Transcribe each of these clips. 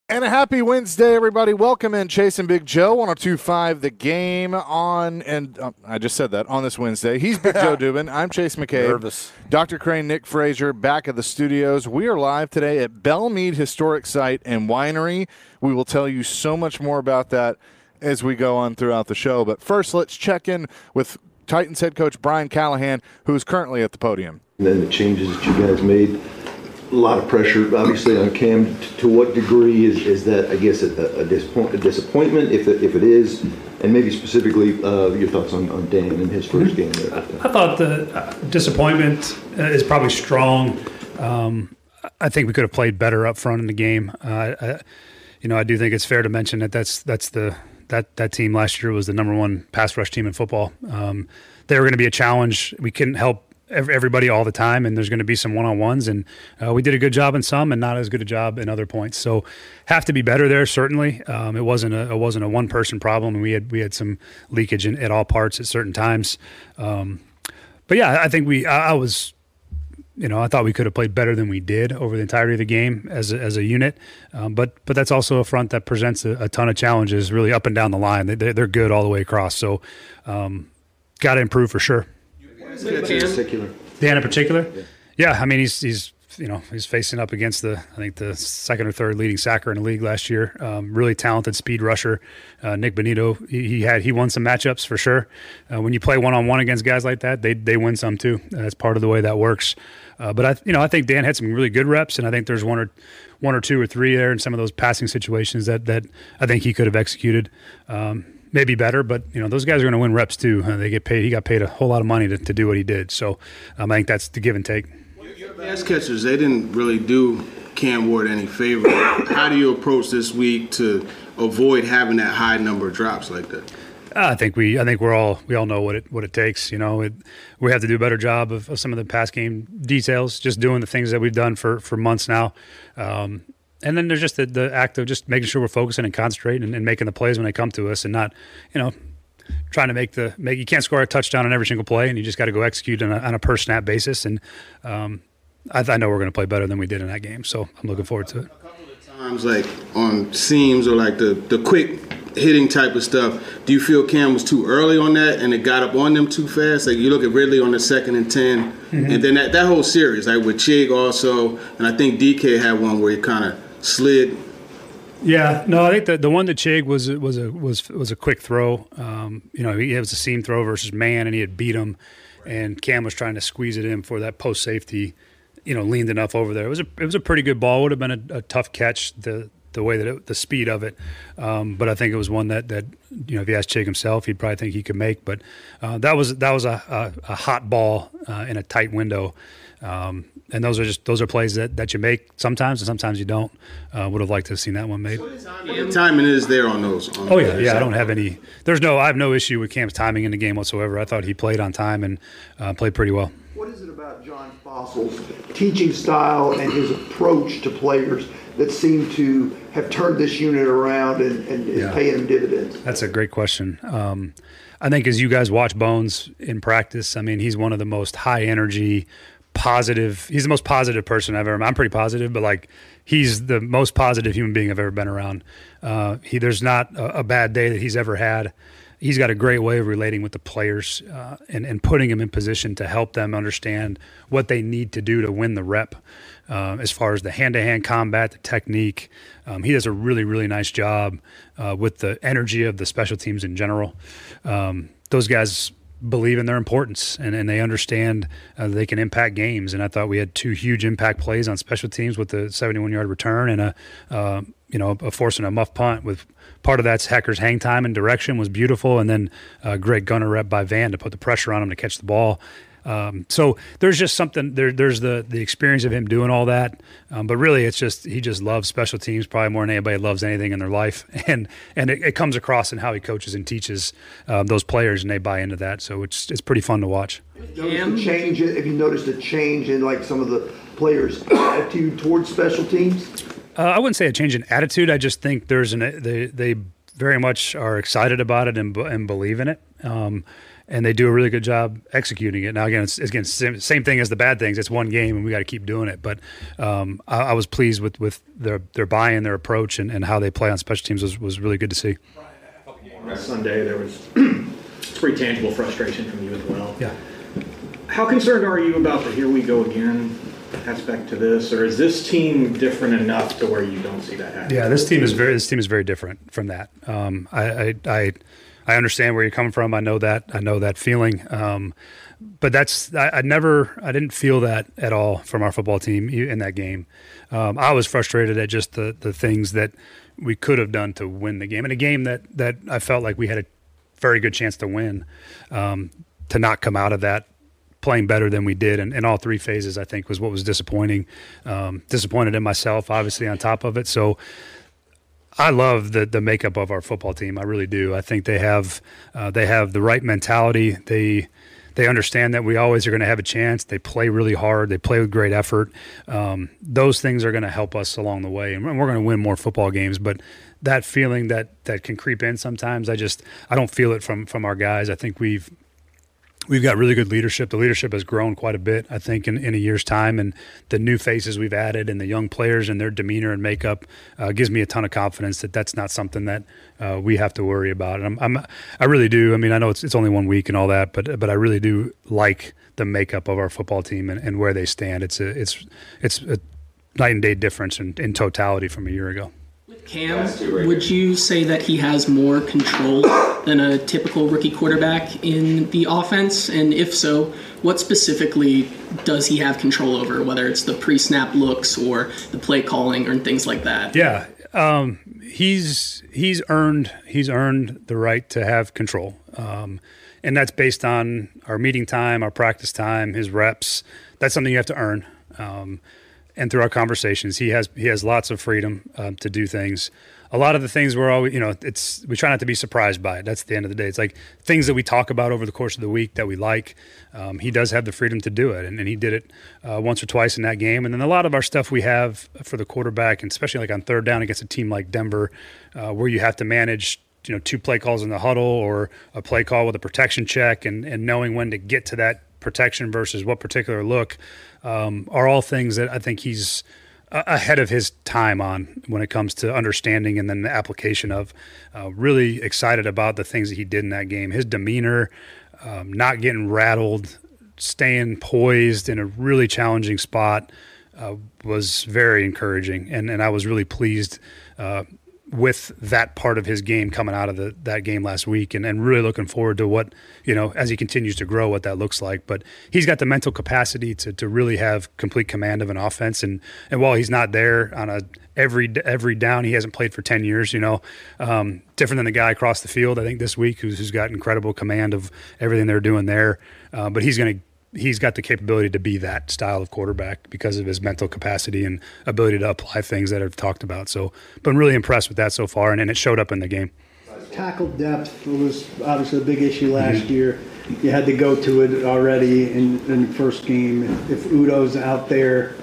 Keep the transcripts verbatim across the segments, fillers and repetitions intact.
And a happy Wednesday, everybody. Welcome in Chase and Big Joe, one oh two point five The Game on, and uh, I just said that, on this Wednesday. He's Big Joe Dubin. I'm Chase McCabe. Nervous. Doctor Crane, Nick Frazier, back at the studios. We are live today at Bellmead Historic Site and Winery. We will tell you so much more about that as we go on throughout the show. But first, let's check in with Titans head coach Brian Callahan, who is currently at the podium. And then the changes that you guys made. A lot of pressure, obviously, on Cam. To what degree is, is that, I guess, a, a, disappoint, a disappointment, if it, if it is, and maybe specifically uh, your thoughts on, on Dan and his first game there? I thought the uh, disappointment is probably strong. Um, I think we could have played better up front in the game. Uh, I, you know, I do think it's fair to mention that that's that's the that that team last year was the number one pass rush team in football. Um, they were going to be a challenge. We couldn't help everybody all the time, and there's going to be some one-on-ones, and uh, we did a good job in some and not as good a job in other points. So have to be better there, certainly. Um, it wasn't a it wasn't a one-person problem, and we had we had some leakage in, at all parts at certain times. Um, but yeah, I think we I, I was you know I thought we could have played better than we did over the entirety of the game as a, as a unit. Um, but but that's also a front that presents a, a ton of challenges really up and down the line. They, they're good all the way across. So um, got to improve for sure. In particular. Dan in particular? Yeah. yeah, I mean, he's he's you know he's facing up against the I think the second or third leading sacker in the league last year. Um, really talented speed rusher, uh, Nick Benito. He, he had he won some matchups for sure. Uh, when you play one on one against guys like that, they they win some too. That's part of the way that works. Uh, but I you know I think Dan had some really good reps, and I think there's one or one or two or three there in some of those passing situations that that I think he could have executed. Um, Maybe better, but you know those guys are going to win reps too. Uh, they get paid. He got paid a whole lot of money to, to do what he did. So um, I think that's the give and take. Your pass catchers, they didn't really do Cam Ward any favor. How do you approach this week to avoid having that high number of drops like that? I think we, I think we're all, we all know what it, what it takes. You know, it, we have to do a better job of, of some of the pass game details. Just doing the things that we've done for for months now. Um, And then there's just the, the act of just making sure we're focusing and concentrating and, and making the plays when they come to us, and not, you know, trying to make the make. You can't score a touchdown on every single play, and you just got to go execute on a, on a per snap basis. And um, I, I know we're going to play better than we did in that game, so I'm looking forward to it. A couple of times, like on seams or like the the quick hitting type of stuff, do you feel Cam was too early on that and it got up on them too fast? Like you look at Ridley on the second and ten, mm-hmm. and then that, that whole series, like with Chig also, and I think D K had one where he kind of slid. Yeah, no, I think the the one that Chig was was a was was a quick throw. Um, you know, he it was a seam throw versus man, and he had beat him, and Cam was trying to squeeze it in for that post safety. You know, leaned enough over there. It was a it was a pretty good ball. Would have been a, a tough catch. The the way that it, the speed of it, um, but I think it was one that that you know if you asked Chig himself, he'd probably think he could make. But uh, that was that was a a, a hot ball uh, in a tight window. Um, and those are just those are plays that, that you make sometimes, and sometimes you don't. Uh, would have liked to have seen that one made. The timing is there on those. On oh yeah, yeah. I don't have any. There's no. I have no issue with Cam's timing in the game whatsoever. I thought he played on time and uh, played pretty well. What is it about John Fossil's teaching style and his approach to players that seem to have turned this unit around and, and is yeah. paying him dividends? That's a great question. Um, I think as you guys watch Bones in practice, I mean, he's one of the most high energy, positive. He's the most positive person I've ever met. I'm pretty positive, but like he's the most positive human being I've ever been around. Uh, he there's not a, a bad day that he's ever had. He's got a great way of relating with the players uh, and, and putting them in position to help them understand what they need to do to win the rep. Uh, as far as the hand-to-hand combat, the technique, um, he does a really, really nice job uh, with the energy of the special teams in general. Um, those guys believe in their importance and, and they understand uh, they can impact games. And I thought we had two huge impact plays on special teams with the seventy-one yard return and a uh, you know a forcing a muff punt. With part of that's Hecker's hang time and direction was beautiful, and then uh, great gunner rep by Van to put the pressure on him to catch the ball. Um, so there's just something there. There's the the experience of him doing all that, um, but really it's just he just loves special teams probably more than anybody loves anything in their life, and and it, it comes across in how he coaches and teaches um, those players, and they buy into that. So it's it's pretty fun to watch. Noticed a change? Have you noticed a change in like some of the players' attitude towards special teams? Uh, I wouldn't say a change in attitude. I just think there's an they they very much are excited about it and and believe in it. Um, and they do a really good job executing it. Now, again, it's again same, same thing as the bad things. It's one game, and we got to keep doing it. But um, I, I was pleased with, with their their buy-in, their approach, and, and how they play on special teams was, was really good to see. Sunday, there was pretty tangible frustration from you as well. Yeah. How concerned are you about the here we go again aspect to this, or is this team different enough to where you don't see that happening? Yeah, this team is very this team is very different from that. Um, I, I I I understand where you're coming from. I know that. I know that feeling. Um, but that's I, I never I didn't feel that at all from our football team in that game. Um, I was frustrated at just the the things that we could have done to win the game, in a game that that I felt like we had a very good chance to win. Um, to not come out of that playing better than we did in, in all three phases, I think, was what was disappointing. Um, disappointed in myself, obviously, on top of it. So I love the the makeup of our football team. I really do. I think they have uh, they have the right mentality. They they understand that we always are going to have a chance. They play really hard. They play with great effort. Um, those things are going to help us along the way, and we're going to win more football games. But that feeling that that can creep in sometimes, I just I don't feel it from from our guys. I think we've We've got really good leadership. The leadership has grown quite a bit, I think, in, in a year's time. And the new faces we've added and the young players and their demeanor and makeup uh, gives me a ton of confidence that that's not something that uh, we have to worry about. And I'm, I'm, I really do. I mean, I know it's it's only one week and all that, but but I really do like the makeup of our football team and, and where they stand. It's a it's it's a night and day difference in, in totality from a year ago. Cam, would you say that he has more control than a typical rookie quarterback in the offense? And if so, what specifically does he have control over, whether it's the pre-snap looks or the play calling or things like that? Yeah, um, he's he's earned he's earned the right to have control, um, and that's based on our meeting time, our practice time, his reps. That's something you have to earn. Um, And through our conversations, he has he has lots of freedom um, to do things. A lot of the things we're always, you know, it's we try not to be surprised by it. That's the end of the day. It's like things that we talk about over the course of the week that we like. Um, he does have the freedom to do it, and, and he did it uh, once or twice in that game. And then a lot of our stuff we have for the quarterback, and especially like on third down against a team like Denver, uh, where you have to manage, you know, two play calls in the huddle or a play call with a protection check, and and knowing when to get to that protection versus what particular look, um, are all things that I think he's uh, ahead of his time on when it comes to understanding and then the application of. Uh, really excited about the things that he did in that game. His demeanor, um, not getting rattled, staying poised in a really challenging spot uh, was very encouraging, and and I was really pleased uh, with that part of his game coming out of the, that game last week, and, and really looking forward to what, you know, as he continues to grow, what that looks like. But he's got the mental capacity to to really have complete command of an offense. And, and while he's not there on a every every down, he hasn't played for ten years, you know, um, different than the guy across the field, I think, this week, who's, who's got incredible command of everything they're doing there. Uh, but he's going to he's got the capability to be that style of quarterback because of his mental capacity and ability to apply things that I've talked about. So been really impressed with that so far, and, and it showed up in the game. Tackle depth was obviously a big issue last mm-hmm. year. You had to go to it already in, in the first game. If Udo's out there,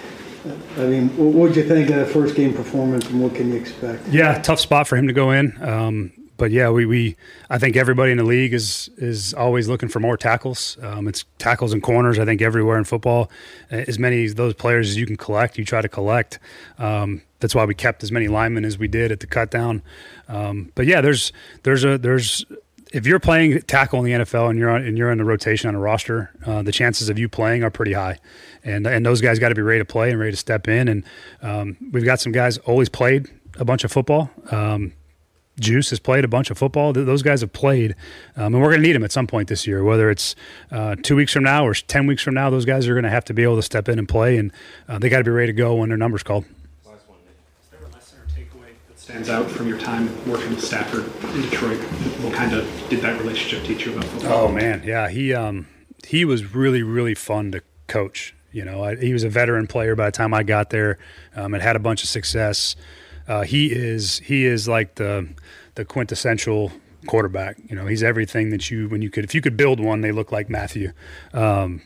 I mean, what did you think of the first game performance, and what can you expect? Yeah, tough spot for him to go in. Um, But yeah, we, we I think everybody in the league is is always looking for more tackles. Um, it's tackles and corners. I think everywhere in football, as many of those players as you can collect, you try to collect. Um, that's why we kept as many linemen as we did at the cut down. Um, but yeah, there's there's a there's if you're playing tackle in the N F L and you're on, and you're in the rotation on a roster, uh, the chances of you playing are pretty high, and and those guys got to be ready to play and ready to step in. And um, we've got some guys always played a bunch of football. Um, Juice has played a bunch of football. Those guys have played, um, and we're going to need them at some point this year, whether it's uh, two weeks from now or ten weeks from now. Those guys are going to have to be able to step in and play, and uh, they got to be ready to go when their number's called. Last one, Nick. Is there a lesson or takeaway that stands out from your time working with Stafford in Detroit? What kind of did that relationship teach you about football? Oh, man, yeah. He um, he was really, really fun to coach. You know, I, he was a veteran player by the time I got there, um, and had a bunch of success. Uh, he is he is like the the quintessential quarterback. You know, he's everything that you when you could if you could build one, they look like Matthew. Um,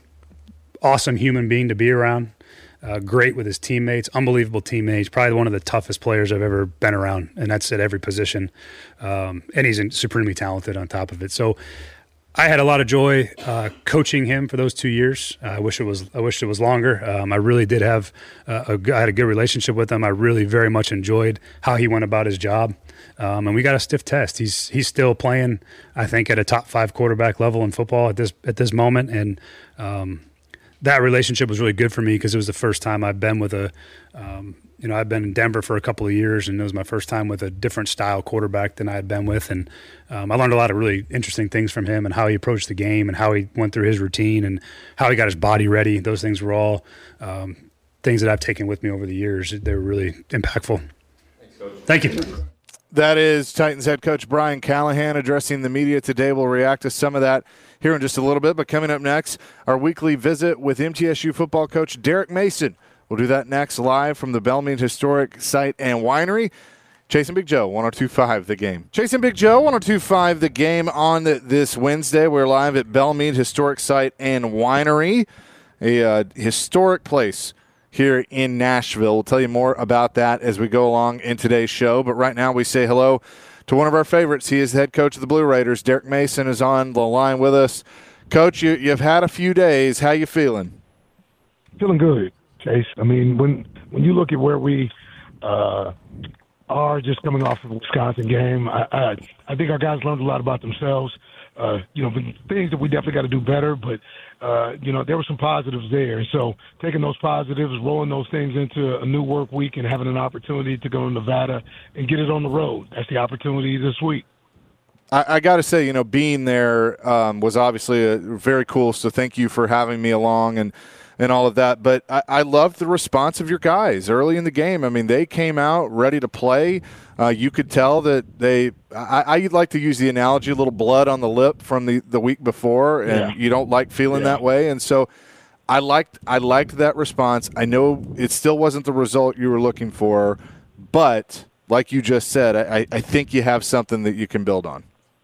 awesome human being to be around. Uh, great with his teammates, unbelievable teammates. Probably one of the toughest players I've ever been around, and that's at every position. Um, and he's supremely talented on top of it. So I had a lot of joy uh, coaching him for those two years. Uh, I wish it was. I wish it was longer. Um, I really did have. Uh, a, I had a good relationship with him. I really very much enjoyed how he went about his job, um, and we got a stiff test. He's he's still playing, I think, at a top five quarterback level in football at this at this moment, and um, that relationship was really good for me because it was the first time I've been with a. Um, You know, I've been in Denver for a couple of years, and it was my first time with a different style quarterback than I had been with. And um, I learned a lot of really interesting things from him and how he approached the game and how he went through his routine and how he got his body ready. Those things were all um, things that I've taken with me over the years. They were really impactful. Thanks, Coach. Thank you. That is Titans head coach Brian Callahan addressing the media today. We'll react to some of that here in just a little bit. But coming up next, our weekly visit with M T S U football coach Derek Mason. We'll do that next live from the Belmead Historic Site and Winery. Chasing Big Joe, one oh two point five The Game. Chasing Big Joe, one oh two point five The Game on the, this Wednesday. We're live at Belmead Historic Site and Winery, a uh, historic place here in Nashville. We'll tell you more about that as we go along in today's show. But right now we say hello to one of our favorites. He is the head coach of the Blue Raiders. Derek Mason is on the line with us. Coach, you, you've had a few days. How you feeling? Feeling good, Chase. I mean, when when you look at where we uh, are just coming off of the Wisconsin game, I, I, I think our guys learned a lot about themselves. Uh, you know, things that we definitely got to do better, but, uh, you know, there were some positives there. So taking those positives, rolling those things into a new work week and having an opportunity to go to Nevada and get it on the road. That's the opportunity this week. I, I got to say, you know, being there um, was obviously a, very cool, so thank you for having me along and, and all of that. But I, I loved the response of your guys early in the game. I mean, they came out ready to play. Uh, you could tell that they I, – I like to use the analogy, a little blood on the lip from the, the week before, and yeah. you don't like feeling yeah. that way. And so I liked I liked that response. I know it still wasn't the result you were looking for, but like you just said, I, I think you have something that you can build on.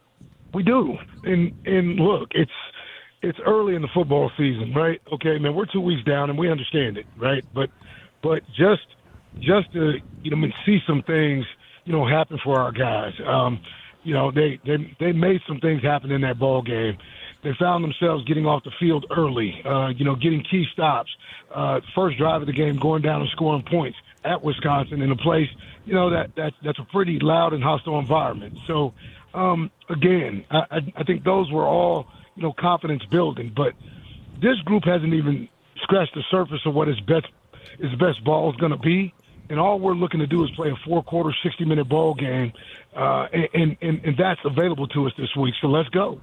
We do. And, and look, it's – it's early in the football season, right? Okay, man, we're two weeks down, and we understand it, right? But but just just to, you know, see some things, you know, happen for our guys. Um, you know, they, they, they made some things happen in that ball game. They found themselves getting off the field early, uh, you know, getting key stops. Uh, first drive of the game, going down and scoring points at Wisconsin in a place, you know, that, that that's a pretty loud and hostile environment. So, um, again, I, I think those were all – you know, confidence building. But this group hasn't even scratched the surface of what his best his best ball is going to be. And all we're looking to do is play a four-quarter, sixty-minute ball game, uh, and, and, and that's available to us this week. So let's go.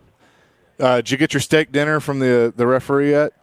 Uh, did you get your steak dinner from the the referee yet?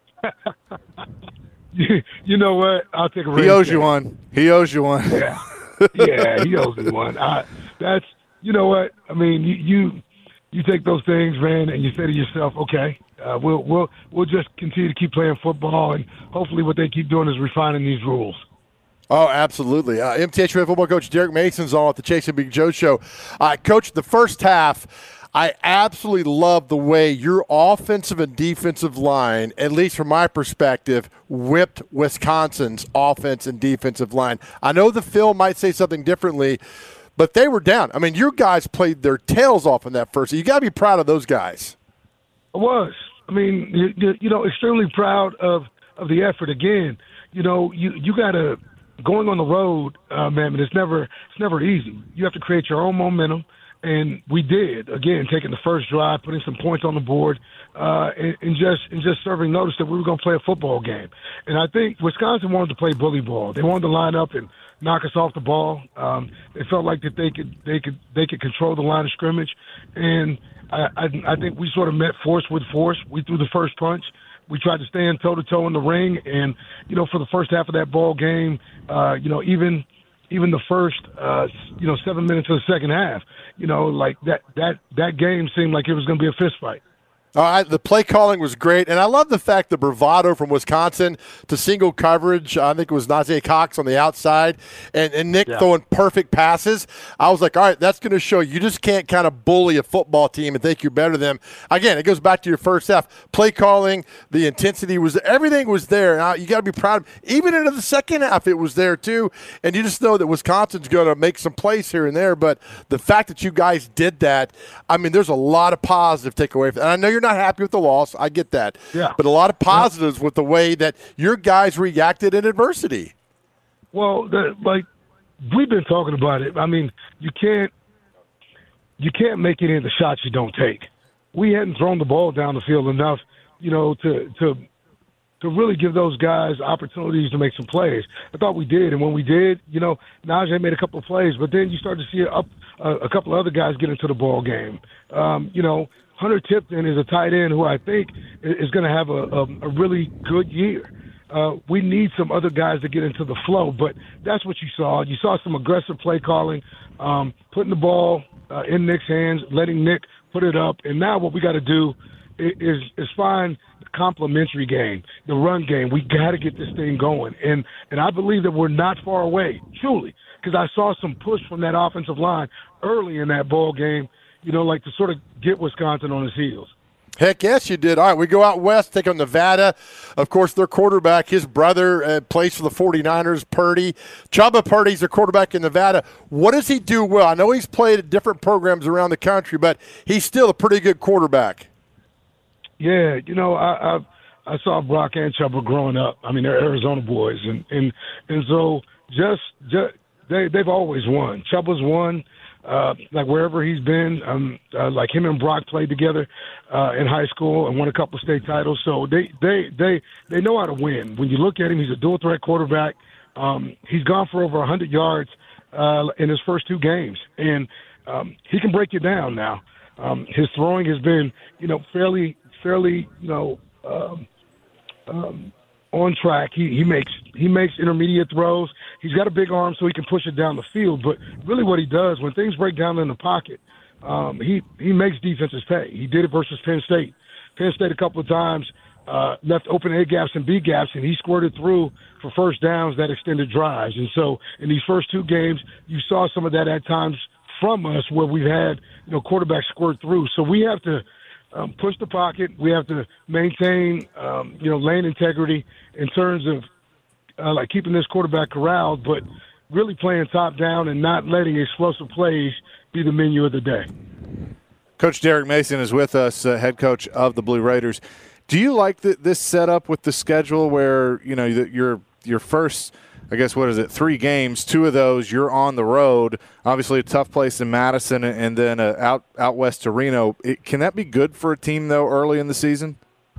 You know what? I'll take a He owes steak. you one. He owes you one. Yeah, yeah, he owes me one. I, that's, you know what? I mean, you, you – You take those things, man, and you say to yourself, okay, uh, we'll we'll we'll just continue to keep playing football, and hopefully what they keep doing is refining these rules. Oh, absolutely. Uh, M T S U football coach Derek Mason's on at the Chasing Big Joe show. Uh, coach, the first half, I absolutely love the way your offensive and defensive line, at least from my perspective, whipped Wisconsin's offense and defensive line. I know the film might say something differently, but they were down. I mean, your guys played their tails off in that first. You got to be proud of those guys. I was. I mean, you, you know, extremely proud of, of the effort. Again, you know, you, you got to – going on the road, uh, man, it's never it's never easy. You have to create your own momentum, and we did. Again, taking the first drive, putting some points on the board, uh, and, and just and just serving notice that we were going to play a football game. And I think Wisconsin wanted to play bully ball. They wanted to line up and – knock us off the ball. Um, they felt like that they could they could they could control the line of scrimmage, and I, I, I think we sort of met force with force. We threw the first punch. We tried to stand toe to toe in the ring, and you know, for the first half of that ball game, uh, you know, even even the first uh, you know seven minutes of the second half, you know, like that that that game seemed like it was going to be a fist fight. All right, the play calling was great, and I love the fact the bravado from Wisconsin to single coverage. I think it was Najee Cox on the outside, and, and Nick Yeah. throwing perfect passes. I was like, all right, that's going to show you just can't kind of bully a football team and think you're better than them. Again, it goes back to your first half. Play calling, the intensity was everything was there. Now you got to be proud of even into the second half it was there too, and you just know that Wisconsin's going to make some plays here and there. But the fact that you guys did that, I mean, there's a lot of positive takeaway. And I know you're not happy with the loss. I get that. Yeah. But a lot of positives with the way that your guys reacted in adversity. Well, the, like we've been talking about it. I mean, you can't you can't make any of the shots you don't take. We hadn't thrown the ball down the field enough, you know, to to to really give those guys opportunities to make some plays. I thought we did, and when we did, you know, Najee made a couple of plays, but then you start to see up uh, a couple of other guys get into the ball game. Um, you know, Hunter Tipton is a tight end who I think is going to have a, a, a really good year. Uh, we need some other guys to get into the flow, but that's what you saw. You saw some aggressive play calling, um, putting the ball uh, in Nick's hands, letting Nick put it up, and now what we got to do is is find the complementary game, the run game. We got to get this thing going, and and I believe that we're not far away, truly, because I saw some push from that offensive line early in that ball game, you know, like to sort of get Wisconsin on his heels. Heck yes, you did. All right, we go out west, take on Nevada. Of course, their quarterback, his brother, uh, plays for the 49ers, Purdy. Chubba Purdy's their quarterback in Nevada. What does he do well? I know he's played at different programs around the country, but he's still a pretty good quarterback. Yeah, you know, I I, I saw Brock and Chubba growing up. I mean, they're Arizona boys, and and and so just just they they've always won. Chubba's won, uh, like wherever he's been. Um, uh, like him and Brock played together uh, in high school and won a couple of state titles. So they they they they know how to win. When you look at him, he's a dual threat quarterback. Um, he's gone for over one hundred yards uh, in his first two games, and um, he can break you down now. Um, his throwing has been, you know, fairly. fairly, you know, um, um, on track. He he makes he makes intermediate throws. He's got a big arm, so he can push it down the field. But really, what he does when things break down in the pocket, um, he he makes defenses pay. He did it versus Penn State. Penn State a couple of times uh, left open A gaps and B gaps, and he squirted through for first downs that extended drives. And so, in these first two games, you saw some of that at times from us, where we've had you know quarterbacks squirt through. So we have to. Um, push the pocket. We have to maintain, um, you know, lane integrity in terms of uh, like keeping this quarterback corralled, but really playing top down and not letting explosive plays be the menu of the day. Coach Derek Mason is with us, uh, head coach of the Blue Raiders. Do you like the, this setup with the schedule where you know your your first? I guess, what is it, three games, two of those you're on the road, obviously a tough place in Madison and then uh, out out west to Reno. It, can that be good for a team, though, early in the season?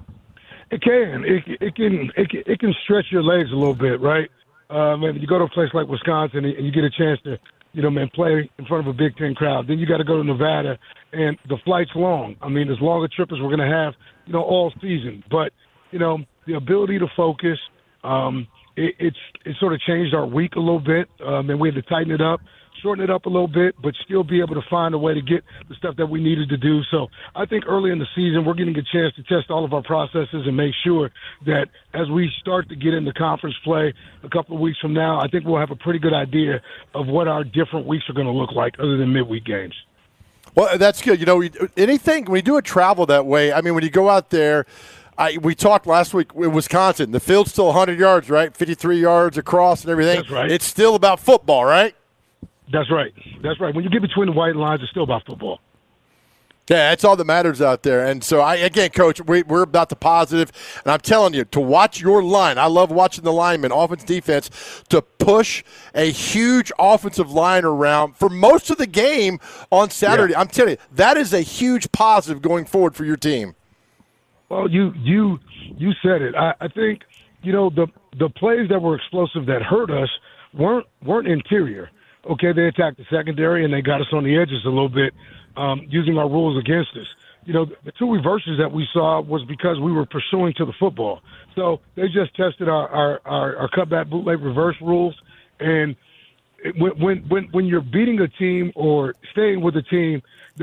It can. It, it can it can. It can stretch your legs a little bit, right? Uh, maybe you go to a place like Wisconsin and you get a chance to, you know, man, play in front of a Big Ten crowd. Then you got to go to Nevada, and the flight's long. I mean, as long a trip as we're going to have, you know, all season. But, you know, the ability to focus um, – It, it's it sort of changed our week a little bit, um, and we had to tighten it up, shorten it up a little bit, but still be able to find a way to get the stuff that we needed to do. So I think early in the season, we're getting a chance to test all of our processes and make sure that as we start to get into conference play a couple of weeks from now, I think we'll have a pretty good idea of what our different weeks are going to look like other than midweek games. Well, that's good. You know, anything, when you do a travel that way, I mean, when you go out there, I, we talked last week in Wisconsin. The field's still one hundred yards, right? fifty-three yards across and everything. That's right. It's still about football, right? That's right. That's right. When you get between the white lines, it's still about football. Yeah, that's all that matters out there. And so, I again, Coach, we, we're about the positive. And I'm telling you, to watch your line, I love watching the linemen, offense, defense, to push a huge offensive line around for most of the game on Saturday. Yeah. I'm telling you, that is a huge positive going forward for your team. Well, you you you said it. I, I think you know the the plays that were explosive that hurt us weren't weren't interior. Okay, they attacked the secondary and they got us on the edges a little bit, um, using our rules against us. You know, the two reverses that we saw was because we were pursuing to the football. So they just tested our our, our, our cutback bootleg reverse rules, and it, when when when when you're beating a team or staying with a team that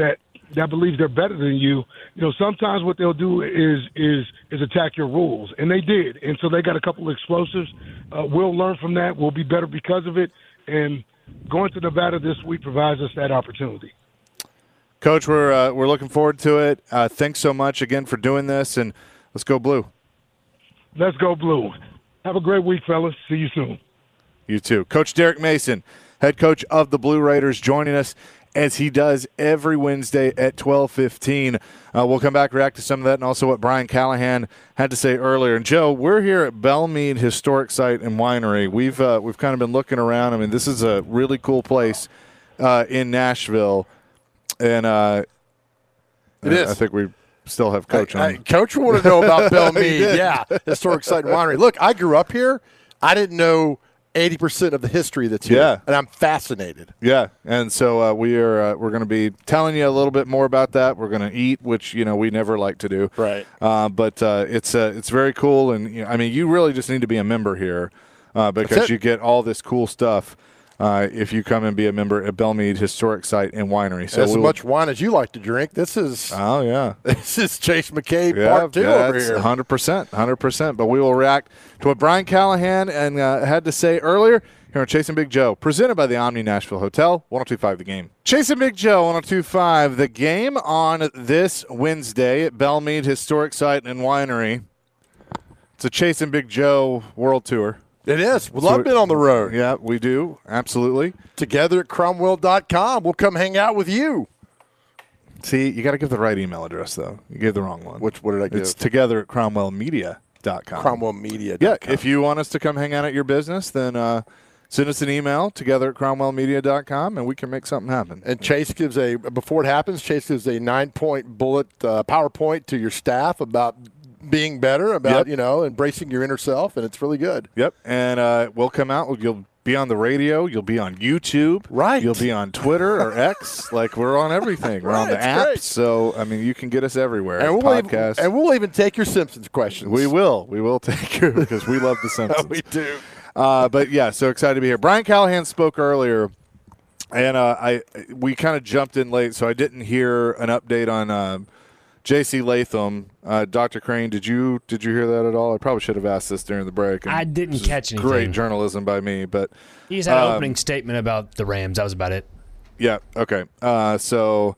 that believes they're better than you, you know, sometimes what they'll do is is is attack your rules, and they did, and so they got a couple of explosives. Uh, we'll learn from that. We'll be better because of it, and going to Nevada this week provides us that opportunity. Coach, we're uh, we're looking forward to it. Uh, thanks so much again for doing this, and let's go Blue. Let's go Blue. Have a great week, fellas. See you soon. You too. Coach Derek Mason, head coach of the Blue Raiders, joining us as he does every Wednesday at twelve fifteen. Uh, we'll come back, react to some of that, and also what Brian Callahan had to say earlier. And, Joe, we're here at Belle Meade Historic Site and Winery. We've uh, we've kind of been looking around. I mean, this is a really cool place uh, in Nashville. And uh, it is. I think we still have Coach I, on. I, Coach wanted to know about Belle Meade. Yeah, Historic Site and Winery. Look, I grew up here. I didn't know eighty percent of the history that's here. Yeah. And I'm fascinated. Yeah, and so uh, we are uh, we're going to be telling you a little bit more about that. We're going to eat, which you know we never like to do. Right. Uh, but uh, it's uh, it's very cool, and you know, I mean, you really just need to be a member here uh, because you get all this cool stuff uh, if you come and be a member at Belle Meade Historic Site and Winery. So as we'll, much wine as you like to drink. This is oh yeah, this is Chase McCabe yeah, part two over that's here. one hundred percent, one hundred percent. But we will react to what Brian Callahan and uh, had to say earlier here on Chasing Big Joe, presented by the Omni Nashville Hotel, one oh two point five The Game. Chasing Big Joe, one oh two point five The Game on this Wednesday at Belle Meade Historic Site and Winery. It's a Chasing Big Joe World Tour. It is. We love being on the road. Yeah, we do. Absolutely. Together at cromwell dot com. We'll come hang out with you. See, you got to give the right email address, though. You gave the wrong one. Which, what did I give? It's together at cromwell media dot com. cromwell media dot com. Yeah, if you want us to come hang out at your business, then uh, send us an email together at cromwell media dot com, and we can make something happen. And Chase gives a, before it happens, Chase gives a nine-point bullet uh, PowerPoint to your staff about being better, about, Yep. you know, embracing your inner self, and it's really good. Yep, and uh, we'll come out. You'll be on the radio. You'll be on YouTube. Right. You'll be on Twitter or X. Like, we're on everything. We're on the Right, it's apps. great. So, I mean, you can get us everywhere. And we'll, Podcasts. even, and we'll even take your Simpsons questions. We will. We will take you because we love the Simpsons. we do. Uh, but, yeah, so excited to be here. Brian Callahan spoke earlier, and uh, I we kind of jumped in late, so I didn't hear an update on uh, J C Latham. Uh, Doctor Crane, did you did you hear that at all? I probably should have asked this during the break. and I didn't this is catch anything. Great journalism by me, but He just had an um, opening statement about the Rams. That was about it. yeah, okay. Uh, so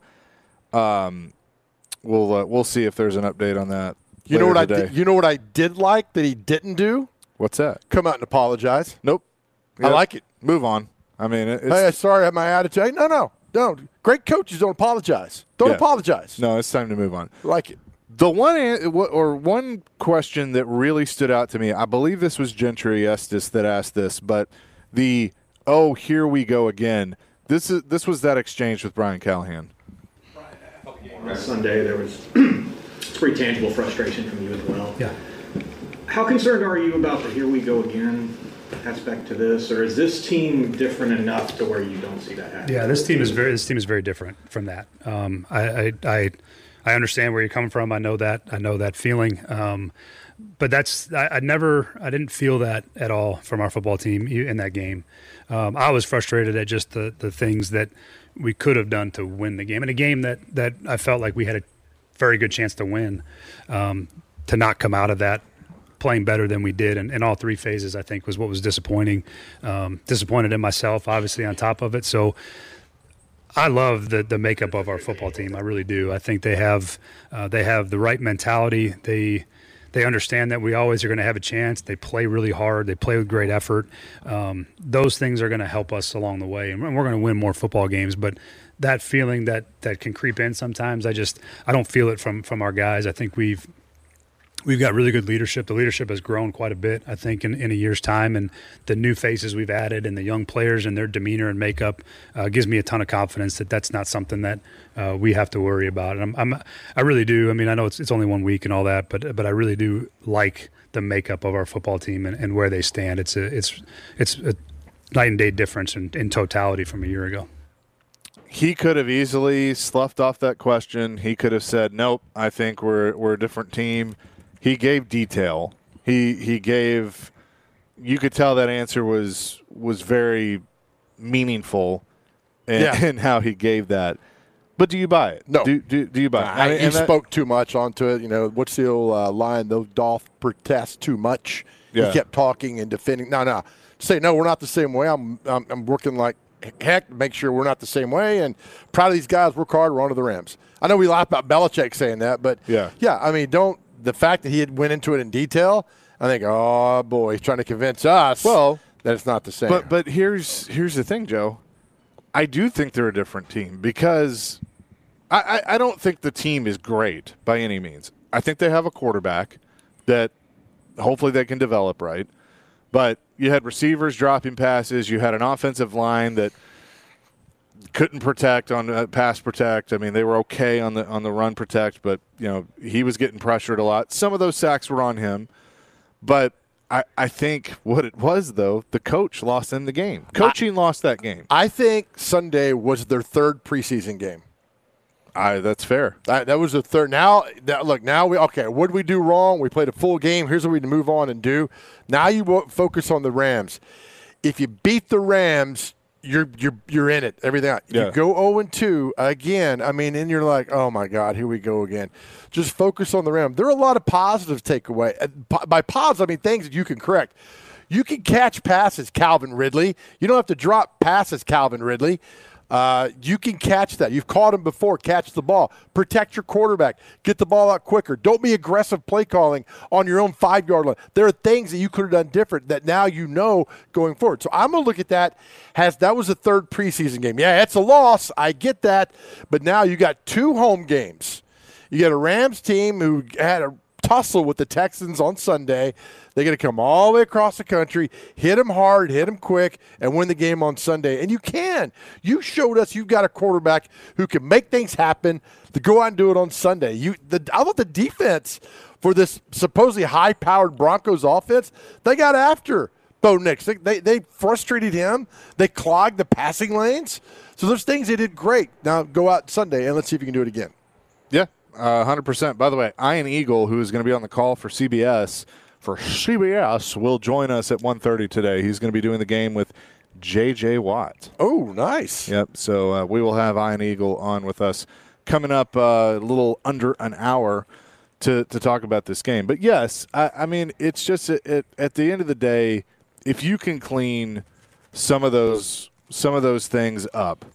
um, we'll uh, we'll see if there's an update on that. You know later what I today. did, you know what I did like that he didn't do? What's that? Come out and apologize. Nope. I Yep. like it. Move on. I mean, it- it's Hey, sorry, I have my attitude. No, no, don't. Great coaches don't apologize. Don't Yeah. apologize. no. It's time to move on. I like it. The one an- or one question that really stood out to me, I believe this was Gentry Estes that asked this, but the oh here we go again. This is this was that exchange with Brian Callahan. Sunday, there was pretty tangible frustration from you as well. Yeah. How concerned are you about the here we go again aspect to this, or is this team different enough to where you don't see that happening? Yeah, this team is very this team is very different from that. Um, I, I I I understand where you're coming from. I know that. I know that feeling. Um, but that's I, I never I didn't feel that at all from our football team in that game. Um, I was frustrated at just the the things that we could have done to win the game, in a game that that I felt like we had a very good chance to win. Um, to not come out of that playing better than we did in, in all three phases, I think, was what was disappointing. Um, disappointed in myself, obviously, on top of it. So I love the the makeup of our football team. I really do. I think they have uh, they have the right mentality. They they understand that we always are going to have a chance. They play really hard. They play with great effort. Um, those things are going to help us along the way, and we're going to win more football games. But that feeling that that can creep in sometimes, I just I don't feel it from from our guys. I think we've We've got really good leadership. The leadership has grown quite a bit, I think, in, in a year's time. And the new faces we've added and the young players and their demeanor and makeup uh, gives me a ton of confidence that that's not something that uh, we have to worry about. And I'm, I'm, I really do. I mean, I know it's, it's only one week and all that, but but I really do like the makeup of our football team and, and where they stand. It's a it's it's a night and day difference in, in totality from a year ago. He could have easily sloughed off that question. He could have said, "Nope, I think we're we're a different team." He gave detail. He he gave. You could tell that answer was was very meaningful in, Yeah. in how he gave that. But do you buy it? No. Do, do, do you buy it? I, And he that- spoke too much onto it. You know, what's the old uh, line? Those Dolph protest too much. Yeah. He kept talking and defending. No, no. Say, no, we're not the same way. I'm, I'm, I'm working like heck to make sure we're not the same way. And proud of these guys. Work hard. We're on to the Rams. I know we laugh about Belichick saying that, but Yeah. yeah. I mean, don't the fact that he had went into it in detail. I think, oh boy, he's trying to convince us. Well, that it's not the same. But but here's here's the thing, Joe. I do think they're a different team because I, I, I don't think the team is great by any means. I think they have a quarterback that hopefully they can develop right. But you had receivers dropping passes. You had an offensive line that couldn't protect on uh, pass protect. I mean, they were okay on the on the run protect, but you know he was getting pressured a lot. Some of those sacks were on him, but I, I think what it was though, the coach lost them the game. Coaching I, lost that game. I think Sunday was their third preseason game. I that's fair. That, that was the third. Now, that, look, now we okay. What did we do wrong? We played a full game. Here's what we need to move on and do. Now you won't focus on the Rams. If you beat the Rams, you're you're you're in it. Everything else. Yeah. You go oh and two again. I mean, and you're like, oh my God, here we go again. Just focus on the Rams. There are a lot of positives to take away. By positives, I mean things that you can correct. You can catch passes, Calvin Ridley. You don't have to drop passes, Calvin Ridley. Uh, you can catch that. You've caught him before. Catch the ball. Protect your quarterback. Get the ball out quicker. Don't be aggressive play calling on your own five-yard line. There are things that you could have done different that now you know going forward. So I'm going to look at that as that was the third preseason game. Yeah, it's a loss. I get that. But now you got two home games. You got a Rams team who had a tussle with the Texans on Sunday. They're going to come all the way across the country, hit them hard, hit them quick, and win the game on Sunday. And you can. You showed us you've got a quarterback who can make things happen to go out and do it on Sunday. You, the, how about the defense for this supposedly high-powered Broncos offense? They got after Bo Nix. They, they, they frustrated him. They clogged the passing lanes. So there's things they did great. Now go out Sunday, and let's see if you can do it again. Yeah, uh, one hundred percent. By the way, Ian Eagle, who is going to be on the call for C B S, for C B S, will join us at one thirty today. He's going to be doing the game with J J Watt. Oh, nice. Yep, so uh, we will have Ian Eagle on with us coming up uh, a little under an hour to, to talk about this game. But, yes, I, I mean, it's just it, it, at the end of the day, if you can clean some of those some of those things up,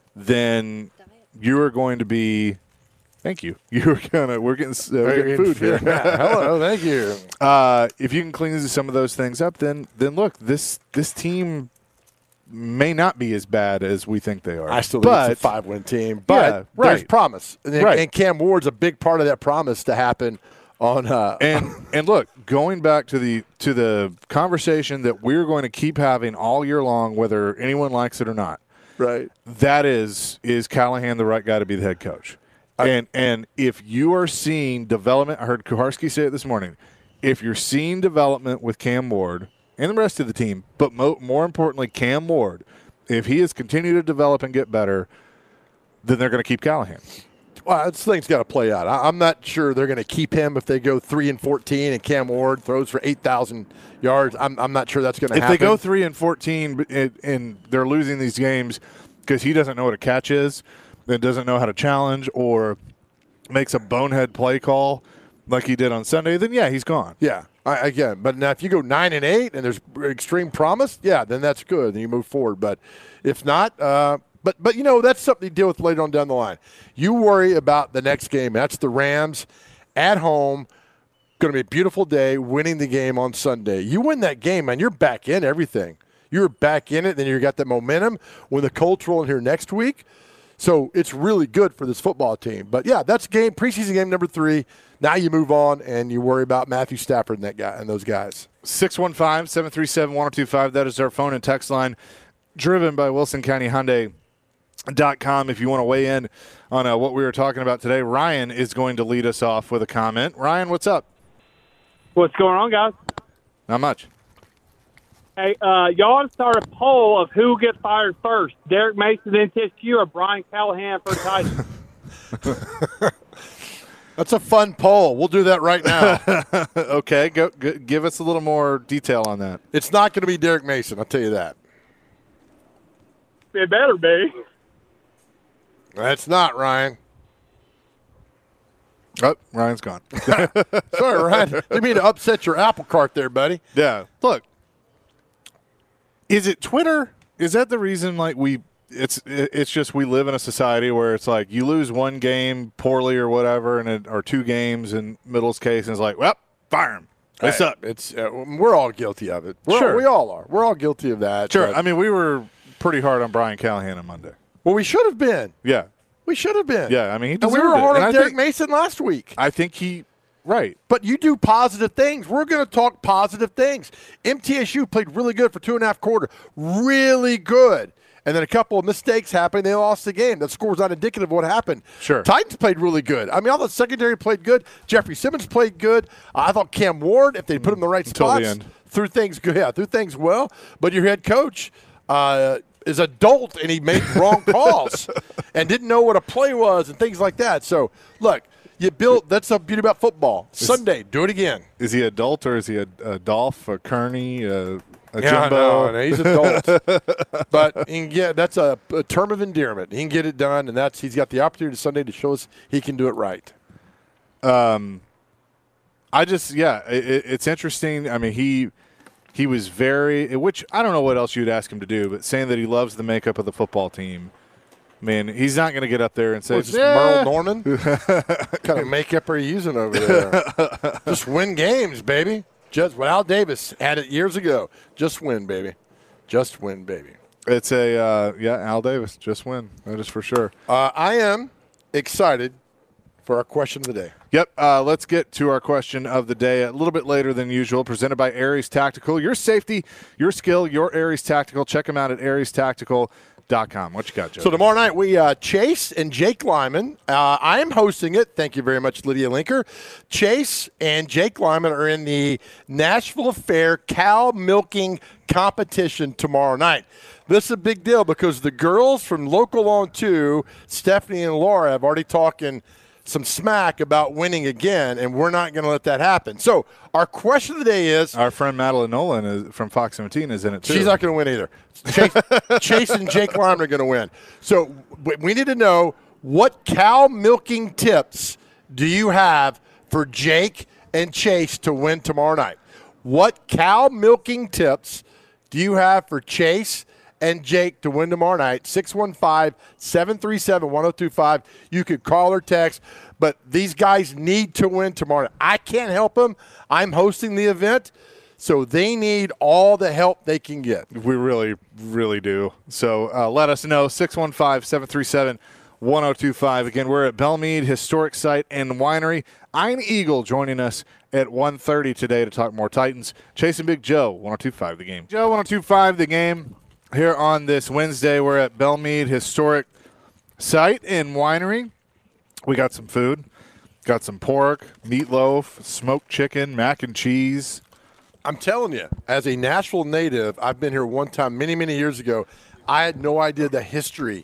then you are going to be – Thank you. You're gonna. We're getting, uh, we're getting food here. Hello, thank you. Uh, if you can clean some of those things up, then then look, this this team may not be as bad as we think they are. I still but, think it's a five-win team, but yeah, right. there's promise, and, right. and Cam Ward's a big part of that promise to happen. On uh, and and look, going back to the to the conversation that we're going to keep having all year long, whether anyone likes it or not. Right. That is is Callahan the right guy to be the head coach? And and if you are seeing development, I heard Kuharski say it this morning, if you're seeing development with Cam Ward and the rest of the team, but mo- more importantly, Cam Ward, if he has continued to develop and get better, then they're going to keep Callahan. Well, this thing's got to play out. I, I'm not sure they're going to keep him if they go three and fourteen and Cam Ward throws for eight thousand yards. I'm I'm not sure that's going to happen. If they go three and fourteen and, and they're losing these games because he doesn't know what a catch is, that doesn't know how to challenge or makes a bonehead play call like he did on Sunday, then yeah, he's gone. Yeah, I, again, but now if you go nine and eight and there's extreme promise, yeah, then that's good. Then you move forward. But if not, uh, but but you know that's something you deal with later on down the line. You worry about the next game. That's the Rams at home. Going to be a beautiful day, winning the game on Sunday. You win that game, man, you're back in everything. You're back in it. Then you got that momentum when the Colts roll in here next week. So it's really good for this football team. But, yeah, that's game preseason game number three. Now you move on and you worry about Matthew Stafford and that guy and those guys. six one five, seven three seven, one oh two five. That is our phone and text line, driven by Wilson County Hyundai dot com. If you want to weigh in on uh, what we were talking about today, Ryan is going to lead us off with a comment. Ryan, what's up? What's going on, guys? Not much. Hey, uh, y'all ought to start a poll of who gets fired first, Derek Mason in T S U or Brian Callahan for Titans. That's a fun poll. We'll do that right now. Okay, go, go, give us a little more detail on that. It's not going to be Derek Mason, I'll tell you that. It better be. That's not, Ryan. Oh, Ryan's gone. Sorry, Ryan. Didn't mean to upset your apple cart there, buddy. Yeah. Look, is it Twitter? Is that the reason, like, we it's it's just we live in a society where it's like you lose one game poorly or whatever, and it, or two games in Middle's case, and it's like, well, fire him. They Hey, suck. It's uh, we're all guilty of it. We're, Sure. we all are. We're all guilty of that. Sure. but- I mean, we were pretty hard on Brian Callahan on Monday. well, we should have been. Yeah. We should have been. Yeah. I mean, he And deserved we were it. hard And on I Derek think- Mason last week. I think he right. But you do positive things. We're going to talk positive things. M T S U played really good for two and a half quarter. Really good. And then a couple of mistakes happened. They lost the game. That score's not indicative of what happened. Sure. Titans played really good. I mean, all the secondary played good. Jeffrey Simmons played good. I thought Cam Ward, if they put him in the right Until the spots, end. threw things good. Yeah, threw things well. But your head coach uh, is adult, and he made wrong calls and didn't know what a play was and things like that. So, look, you build. That's the beauty about football. Sunday, do it again. Is he adult or is he a, a Dolph, a Kearney, a, a Yeah, Jimbo? no, no, he's adult. But he can get, that's a, a term of endearment. He can get it done, and that's he's got the opportunity Sunday to show us he can do it right. Um, I just yeah, it, it's interesting. I mean, he he was very, which I don't know what else you'd ask him to do, but saying that he loves the makeup of the football team. Man, he's not going to get up there and say, Was this "Yeah." Merle Norman? What kind of makeup are you using over there? Just win games, baby. Just well, Al Davis had it years ago. Just win, baby. Just win, baby. It's a uh, yeah, Al Davis, just win. That is for sure. Uh, I am excited for our question of the day. Yep. Uh, let's get to our question of the day a little bit later than usual. Presented by Aries Tactical. Your safety, your skill, your Aries Tactical. Check them out at aries tactical dot com. What you got, Joe? So tomorrow night, we uh, Chase and Jake Lyman. Uh, I am hosting it. Thank you very much, Lydia Linker. Chase and Jake Lyman are in the Nashville Fair cow milking competition tomorrow night. This is a big deal because the girls from Local On two, Stephanie and Laura, have already talking some smack about winning again, and we're not going to let that happen. So our question of the day is... Our friend Madeline Nolan is, from Fox seventeen is in it, too. She's not going to win either. Chase, Chase and Jake Lyman are going to win. So w- we need to know, what cow milking tips do you have for Jake and Chase to win tomorrow night? What cow milking tips do you have for Chase and Jake to win tomorrow night? six one five, seven three seven, one oh two five. You could call or text, but these guys need to win tomorrow night. I can't help them. I'm hosting the event, so they need all the help they can get. We really, really do. So uh, let us know, six one five, seven three seven, one oh two five. Again, we're at Belmead Historic Site and Winery. Ian Eagle joining us at one thirty today to talk more Titans. Chasing Big Joe, one oh two five The Game. Joe, one oh two five The Game. Here on this Wednesday, we're at Belmead Historic Site and Winery. We got some food. Got some pork, meatloaf, smoked chicken, mac and cheese. I'm telling you, as a Nashville native, I've been here one time many, many years ago. I had no idea the history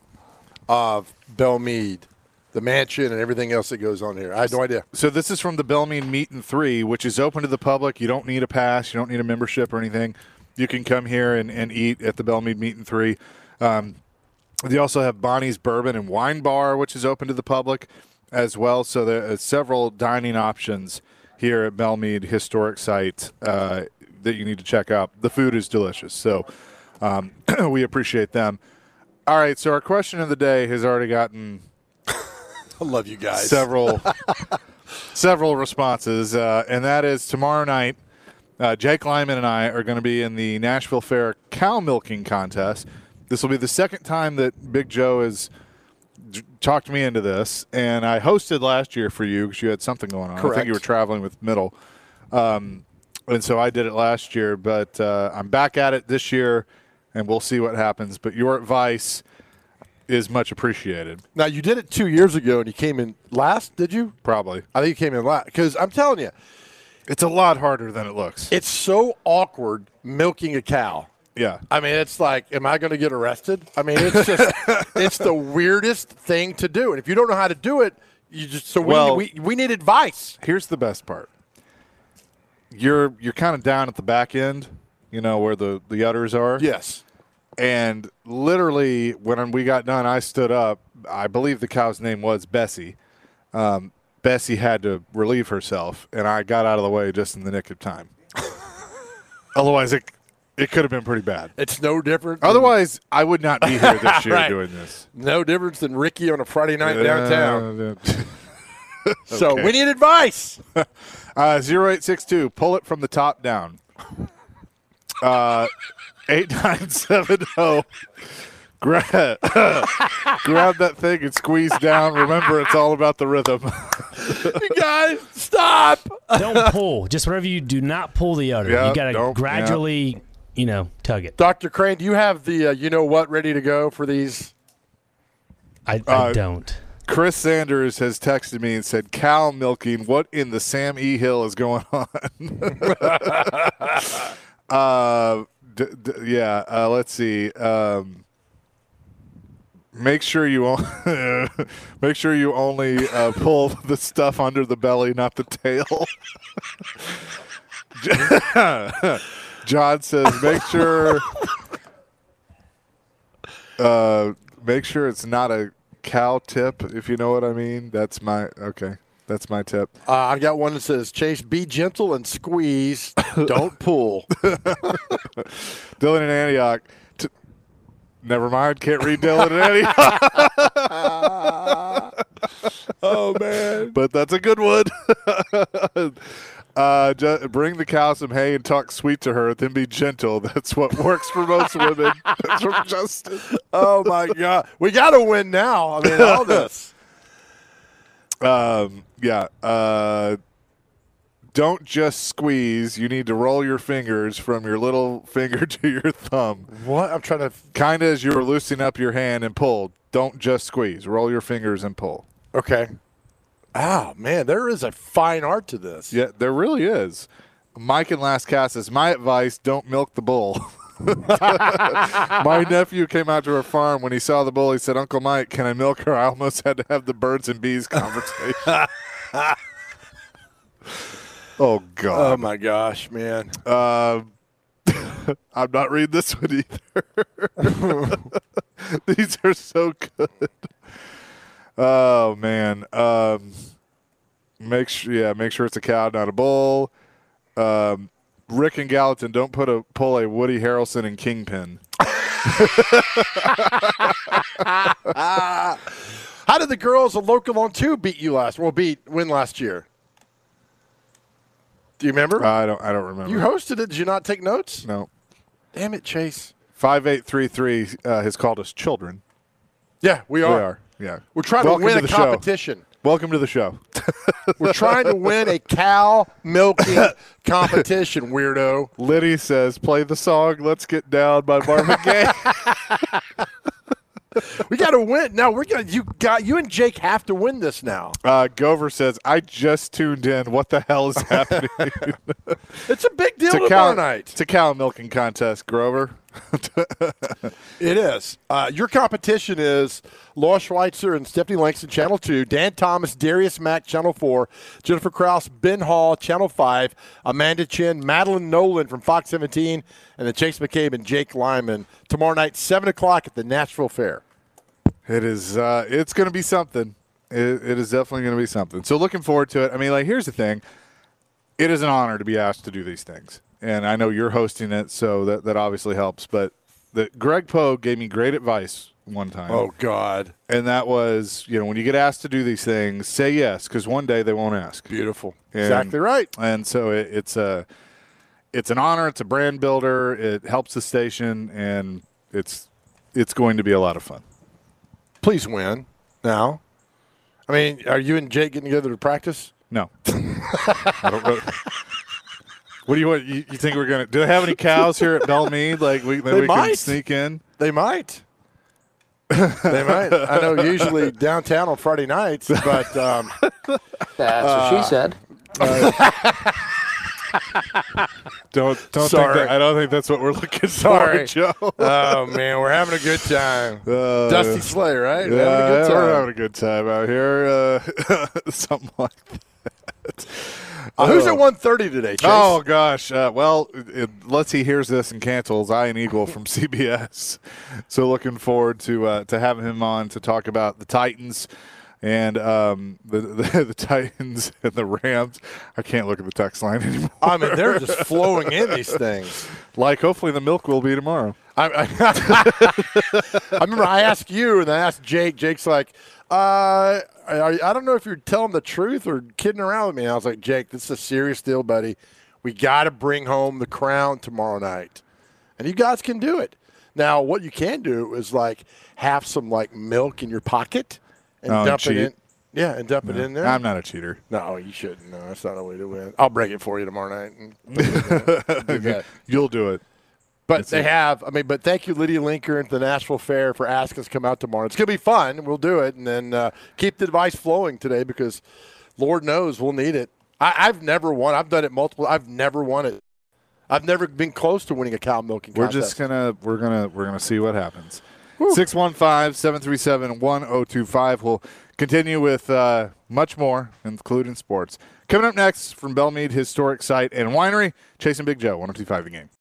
of Belmead, the mansion, and everything else that goes on here. I had no idea. So this is from the Belmead Meat and Three, which is open to the public. You don't need a pass. You don't need a membership or anything. You can come here and, and eat at the Belmead Meat and Three. Um, they also have Bonnie's Bourbon and Wine Bar, which is open to the public as well. So there are several dining options here at Belmead Historic Site uh, that you need to check out. The food is delicious, so um, we appreciate them. All right, so our question of the day has already gotten I love you guys. several several responses, uh, and that is tomorrow night, uh, Jake Lyman and I are going to be in the Nashville Fair cow milking contest. This will be the second time that Big Joe has d- talked me into this, and I hosted last year for you because you had something going on. I Correct. think you were traveling with Middle. Um, and so I did it last year, but uh, I'm back at it this year, and we'll see what happens. But your advice is much appreciated. Now, you did it two years ago, and you came in last, did you? Probably. I think you came in last. Because I'm telling you, It's a lot harder than it looks. it's so awkward milking a cow. Yeah. I mean, it's like, am I going to get arrested? I mean, it's just, it's the weirdest thing to do. And if you don't know how to do it, you just, so we, Well- we, we need advice. Here's the best part. You're you're kind of down at the back end, you know, where the, the udders are. Yes. And literally, when we got done, I stood up. I believe the cow's name was Bessie. Um, Bessie had to relieve herself, and I got out of the way just in the nick of time. Otherwise, it it could have been pretty bad. It's no different. Than, Otherwise, I would not be here this year right. doing this. No difference than Ricky on a Friday night Uh, downtown. So okay. we need advice. uh, zero eight six two, pull it from the top down. Uh, eight nine seven zero. Grab, grab that thing and squeeze down. Remember, it's all about the rhythm. You guys, stop. Don't pull. Just wherever you do not pull the udder. Yeah, you got to don't- gradually, you know, tug it. Doctor Crane, do you have the uh, you know what ready to go for these? I, I Uh, don't. Chris Sanders has texted me and said, cow milking, what in the Sam E. Hill is going on? uh, d- d- yeah, uh, let's see. Um, make sure you o- make sure you only uh, pull the stuff under the belly, not the tail. John says, make sure uh, make sure it's not a cow tip, if you know what I mean. That's my okay. That's my tip. Uh, I got one that says, Chase, be gentle and squeeze. Don't pull. Dylan in Antioch. T- Never mind. Can't read Dylan in Antioch. Oh, man. But that's a good one. uh, ju- bring the cow some hay and talk sweet to her, then be gentle. That's what works for most women. That's from Justin. Oh, my God. We got to win now. I mean, all this. Um, yeah. Uh, don't just squeeze. You need to roll your fingers from your little finger to your thumb. What? I'm trying to. Kind of as you were loosening up your hand and pull. Don't just squeeze. Roll your fingers and pull. Okay. Oh, man, there is a fine art to this. Yeah, there really is. Mike in Last Cast says, my advice, don't milk the bull. My nephew came out to our farm. When he saw the bull, he said, Uncle Mike, can I milk her? I almost had to have the birds and bees conversation. Oh, God. Oh, my gosh, man. Um, I'm not reading this one either. These are so good. Oh, man. Um, make sure, yeah, make sure it's a cow, not a bull. Um, Rick and Gallatin, don't put a pull a Woody Harrelson and Kingpin. How did the girls of Local on two beat you last? Well, beat win last year. Do you remember? I don't. I don't remember. You hosted it. Did you not take notes? No. Damn it, Chase. Five eight three three uh, has called us children. Yeah, we are. We are. Yeah. We're trying Welcome to win to a the show. competition. Welcome to the show. We're trying to win a cow milking competition, weirdo. Liddy says, "Play the song Let's Get Down by Marvin Gaye." We got to win. No, we're gonna. You got. You and Jake have to win this now. Uh, Gover says, "I just tuned in. What the hell is happening?" It's a big deal It's a tomorrow cow, night. it's a cow milking contest, Grover. It is. Uh, your competition is Laura Schweitzer and Stephanie Langston, Channel two, Dan Thomas, Darius Mack, Channel four, Jennifer Krause, Ben Hall, Channel five, Amanda Chin, Madeline Nolan from Fox seventeen, and then Chase McCabe and Jake Lyman tomorrow night, seven o'clock at the Nashville Fair. It is. Uh, it's going to be something. It, it is definitely going to be something. So looking forward to it. I mean, like, here's the thing. It is an honor to be asked to do these things. And I know you're hosting it, so that, that obviously helps. But the, Greg Poe gave me great advice one time. Oh, God. And that was, you know, when you get asked to do these things, say yes, because one day they won't ask. Beautiful. And, Exactly right. And so it, it's a, it's an honor. It's a brand builder. It helps the station, and it's it's going to be a lot of fun. Please win now. I mean, are you and Jake getting together to practice? No. I don't know. What do you want? You, you think we're gonna? Do they have any cows here at Belmead? Like we, that They we might. can sneak in? They might. They might. I know usually downtown on Friday nights, but um, That's uh, what she said. Don't don't Sorry. think that, I don't think that's what we're looking Sorry. for, Joe. Oh man, we're having a good time. Uh, Dusty Slay, right? Yeah, We're having a good yeah, time. we're having a good time out here. Uh, something like that. Uh, who's at one thirty today, Chase? Oh, gosh. Uh, well, it, unless he hears this and cancels, Ian Eagle from C B S. So looking forward to uh, to having him on to talk about the Titans and um, the, the the Titans and the Rams. I can't look at the text line anymore. I mean, they're just flowing in these things. Like, hopefully the milk will be tomorrow. I, I, I remember I asked you, and I asked Jake. Jake's like, uh, I, I don't know if you're telling the truth or kidding around with me. And I was like, Jake, this is a serious deal, buddy. We got to bring home the crown tomorrow night. And you guys can do it. Now, what you can do is, like, have some, like, milk in your pocket and oh, dump cheat. it in. Yeah, and dump no, it in there. I'm not a cheater. No, you shouldn't. No, that's not a way to win. I'll break it for you tomorrow night. And do that. You'll do it. But That's they it. have. I mean, but thank you, Lydia Linker, and the Nashville Fair for asking us to come out tomorrow. It's going to be fun. We'll do it. And then uh, keep the device flowing today because Lord knows we'll need it. I, I've never won. I've done it multiple. I've never won it. I've never been close to winning a cow milking We're contest. just gonna we're gonna we're gonna see what happens. six one five, seven three seven, one oh two five. We'll continue with uh, much more, including sports. Coming up next from Belmead Historic Site and Winery, Chasing Big Joe, one oh two five The Game.